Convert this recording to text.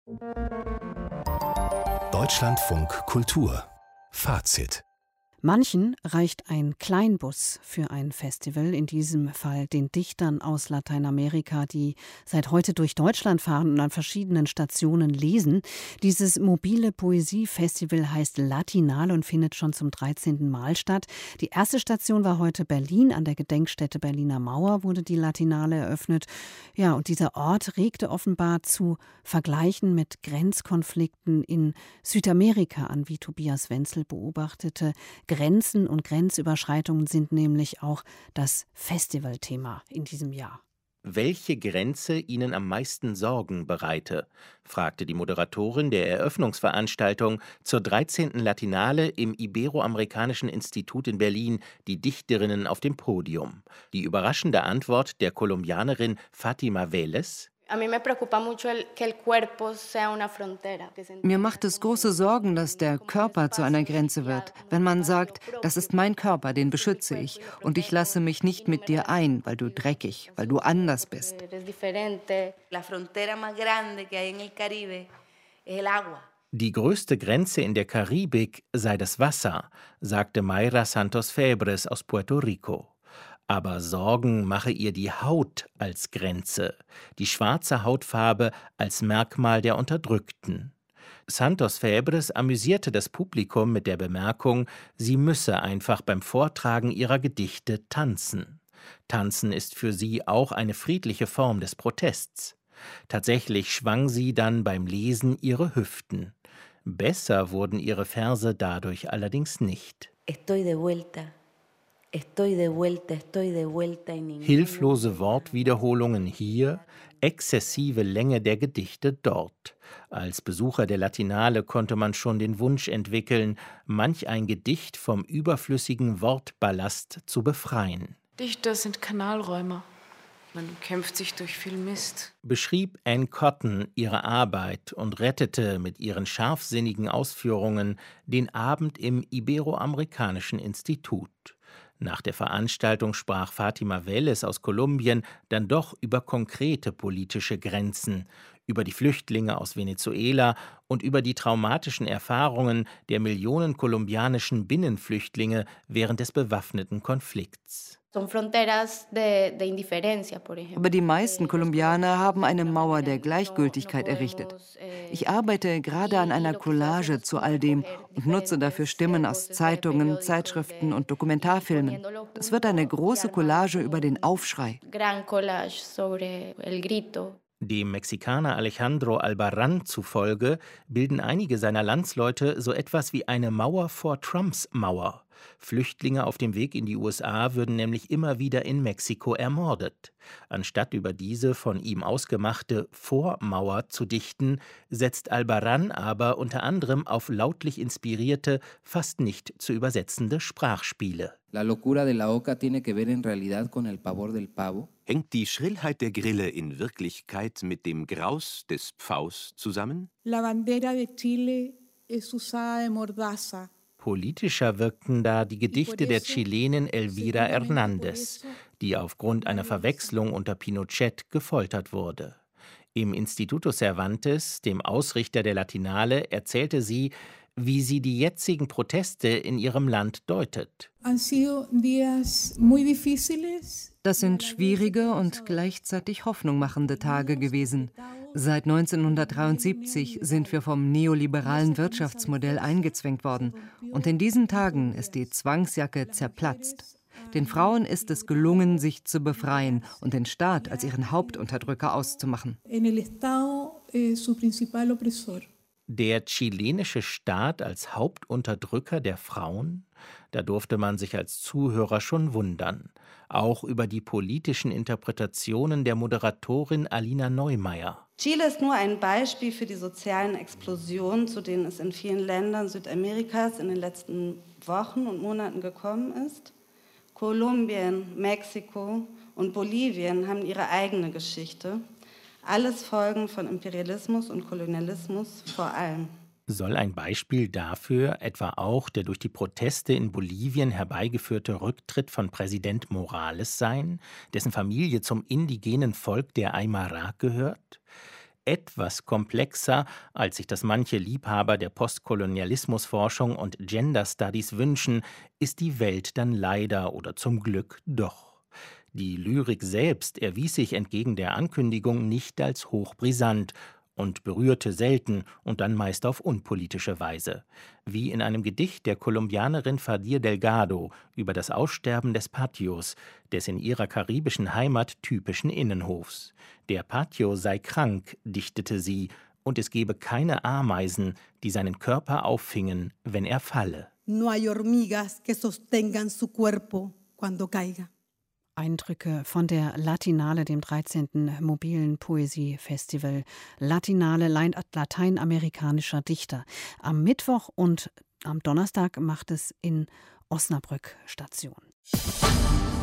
Deutschlandfunk Kultur Fazit. Manchen reicht ein Kleinbus für ein Festival, in diesem Fall den Dichtern aus Lateinamerika, die seit heute durch Deutschland fahren und an verschiedenen Stationen lesen. Dieses mobile Poesiefestival heißt Latinale und findet schon zum 13. Mal statt. Die erste Station war heute Berlin. An der Gedenkstätte Berliner Mauer wurde die Latinale eröffnet. Ja, und dieser Ort regte offenbar zu Vergleichen mit Grenzkonflikten in Südamerika an, wie Tobias Wenzel beobachtete. Grenzen und Grenzüberschreitungen sind nämlich auch das Festivalthema in diesem Jahr. Welche Grenze Ihnen am meisten Sorgen bereite, fragte die Moderatorin der Eröffnungsveranstaltung zur 13. Latinale im Iberoamerikanischen Institut in Berlin die Dichterinnen auf dem Podium. Die überraschende Antwort der Kolumbianerin Fátima Vélez: Mir macht es große Sorgen, dass der Körper zu einer Grenze wird. Wenn man sagt, das ist mein Körper, den beschütze ich und ich lasse mich nicht mit dir ein, weil du dreckig, weil du anders bist. Die größte Grenze in der Karibik sei das Wasser, sagte Mayra Santos Febres aus Puerto Rico. Aber Sorgen mache ihr die Haut als Grenze, die schwarze Hautfarbe als Merkmal der Unterdrückten. Santos Febres amüsierte das Publikum mit der Bemerkung, sie müsse einfach beim Vortragen ihrer Gedichte tanzen. Tanzen ist für sie auch eine friedliche Form des Protests. Tatsächlich schwang sie dann beim Lesen ihre Hüften. Besser wurden ihre Verse dadurch allerdings nicht. Hilflose Wortwiederholungen hier, exzessive Länge der Gedichte dort. Als Besucher der Latinale konnte man schon den Wunsch entwickeln, manch ein Gedicht vom überflüssigen Wortballast zu befreien. Dichter sind Kanalräumer. Man kämpft sich durch viel Mist. Beschrieb Anne Cotton ihre Arbeit und rettete mit ihren scharfsinnigen Ausführungen den Abend im Iberoamerikanischen Institut. Nach der Veranstaltung sprach Fátima Vélez aus Kolumbien dann doch über konkrete politische Grenzen, über die Flüchtlinge aus Venezuela und über die traumatischen Erfahrungen der Millionen kolumbianischen Binnenflüchtlinge während des bewaffneten Konflikts. Aber die meisten Kolumbianer haben eine Mauer der Gleichgültigkeit errichtet. Ich arbeite gerade an einer Collage zu all dem und nutze dafür Stimmen aus Zeitungen, Zeitschriften und Dokumentarfilmen. Das wird eine große Collage über den Aufschrei. Dem Mexikaner Alejandro Albarrán zufolge bilden einige seiner Landsleute so etwas wie eine Mauer vor Trumps Mauer. Flüchtlinge auf dem Weg in die USA würden nämlich immer wieder in Mexiko ermordet. Anstatt über diese von ihm ausgemachte Vormauer zu dichten, setzt Albarrán aber unter anderem auf lautlich inspirierte, fast nicht zu übersetzende Sprachspiele. Hängt die Schrillheit der Grille in Wirklichkeit mit dem Graus des Pfaus zusammen? Politischer wirkten da die Gedichte der Chilenin Elvira Hernández, die aufgrund einer Verwechslung unter Pinochet gefoltert wurde. Im Instituto Cervantes, dem Ausrichter der Latinale, erzählte sie, wie sie die jetzigen Proteste in ihrem Land deutet. Das sind schwierige und gleichzeitig hoffnungmachende Tage gewesen. Seit 1973 sind wir vom neoliberalen Wirtschaftsmodell eingezwängt worden. Und in diesen Tagen ist die Zwangsjacke zerplatzt. Den Frauen ist es gelungen, sich zu befreien und den Staat als ihren Hauptunterdrücker auszumachen. Der chilenische Staat als Hauptunterdrücker der Frauen? Da durfte man sich als Zuhörer schon wundern. Auch über die politischen Interpretationen der Moderatorin Alina Neumeier. Chile ist nur ein Beispiel für die sozialen Explosionen, zu denen es in vielen Ländern Südamerikas in den letzten Wochen und Monaten gekommen ist. Kolumbien, Mexiko und Bolivien haben ihre eigene Geschichte. Alles Folgen von Imperialismus und Kolonialismus vor allem. Soll ein Beispiel dafür etwa auch der durch die Proteste in Bolivien herbeigeführte Rücktritt von Präsident Morales sein, dessen Familie zum indigenen Volk der Aymara gehört? etwas komplexer, als sich das manche Liebhaber der Postkolonialismusforschung und Gender Studies wünschen, ist die Welt dann leider oder zum Glück doch. Die Lyrik selbst erwies sich entgegen der Ankündigung nicht als hochbrisant und berührte selten und dann meist auf unpolitische Weise. Wie in einem Gedicht der Kolumbianerin Fadir Delgado über das Aussterben des Patios, des in ihrer karibischen Heimat typischen Innenhofs. Der Patio sei krank, dichtete sie, und es gebe keine Ameisen, die seinen Körper auffingen, wenn er falle. No hay hormigas que sostengan su cuerpo cuando caiga. Eindrücke von der Latinale, dem 13. mobilen Poesiefestival. Latinale, lateinamerikanischer Dichter. Am Mittwoch und am Donnerstag macht es in Osnabrück Station.